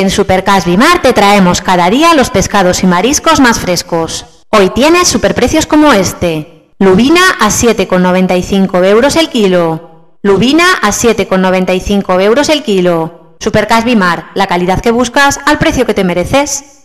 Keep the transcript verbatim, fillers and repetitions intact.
En Supercas Bimar te traemos cada día los pescados y mariscos más frescos. Hoy tienes superprecios como este. Lubina a siete con noventa y cinco euros el kilo. Lubina a siete con noventa y cinco euros el kilo. Supercas Bimar, la calidad que buscas al precio que te mereces.